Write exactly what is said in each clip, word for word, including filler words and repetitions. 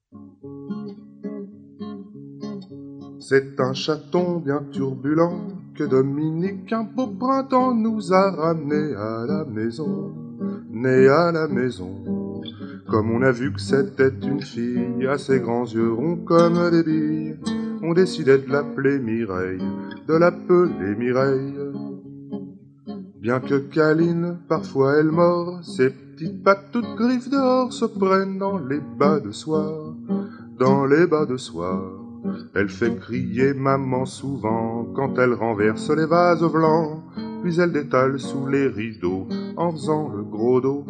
C'est un chaton bien turbulent que Dominique, un beau printemps, nous a ramené à la maison, né à la maison. Comme on a vu que c'était une fille, à ses grands yeux ronds comme des billes, on décidait de l'appeler Mireille, de l'appeler Mireille. Bien que câline, parfois elle mord, ses petites pattes toutes griffes dehors se prennent dans les bas de soie, dans les bas de soie. Elle fait crier maman souvent quand elle renverse les vases blancs, puis elle détale sous les rideaux en faisant le gros dos.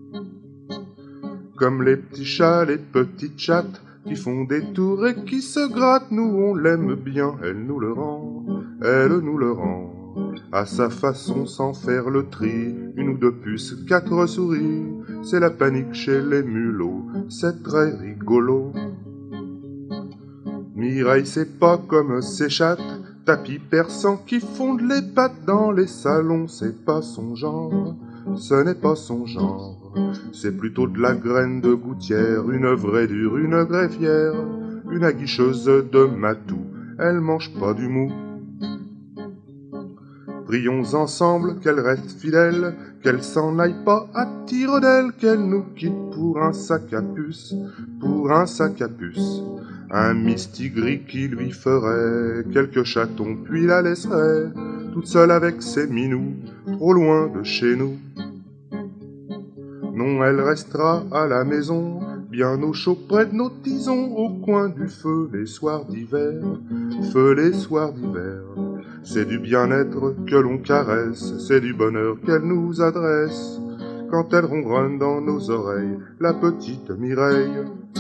Comme les petits chats, les petites chattes qui font des tours et qui se grattent, nous on l'aime bien, elle nous le rend, elle nous le rend. À sa façon sans faire le tri, une ou deux puces, quatre souris, c'est la panique chez les mulots, c'est très rigolo. Mireille c'est pas comme ces chattes, tapis persans qui fondent les pattes dans les salons, c'est pas son genre, ce n'est pas son genre. C'est plutôt de la graine de gouttière, une vraie dure, une greffière, une aguicheuse de matou, elle mange pas du mou. Prions ensemble qu'elle reste fidèle, qu'elle s'en aille pas à tire d'aile, qu'elle nous quitte pour un sac à puce, pour un sac à puce. Un mistigris qui lui ferait quelques chatons, puis la laisserait toute seule avec ses minous, trop loin de chez nous. Non, elle restera à la maison, bien au chaud près de nos tisons, au coin du feu les soirs d'hiver, feu les soirs d'hiver. C'est du bien-être que l'on caresse, c'est du bonheur qu'elle nous adresse, quand elle ronronne dans nos oreilles, la petite Mireille.